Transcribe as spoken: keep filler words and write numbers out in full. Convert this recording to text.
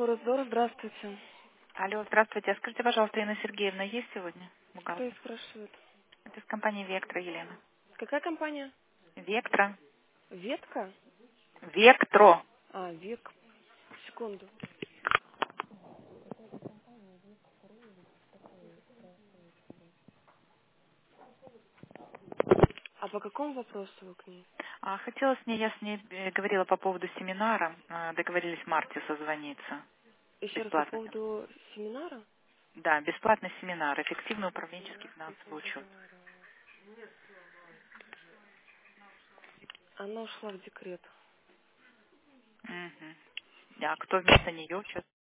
Форезор, здравствуйте. Алло, здравствуйте. А скажите, пожалуйста, Инна Сергеевна есть сегодня? Кто и Бухгалтер. спрашивает? Это из компании Вектра, Елена. Какая компания? Вектра. Ветка? Вектро. А, Век. Секунду. А по какому вопросу вы к ней? А, хотела с ней, я с ней э, говорила по поводу семинара. А, договорились в марте созвониться. Еще раз по Бесплатно. поводу семинара? Да, бесплатный семинар. Эффективный управленческий финансовый учет. Она ушла в декрет. Угу. А кто вместо нее сейчас?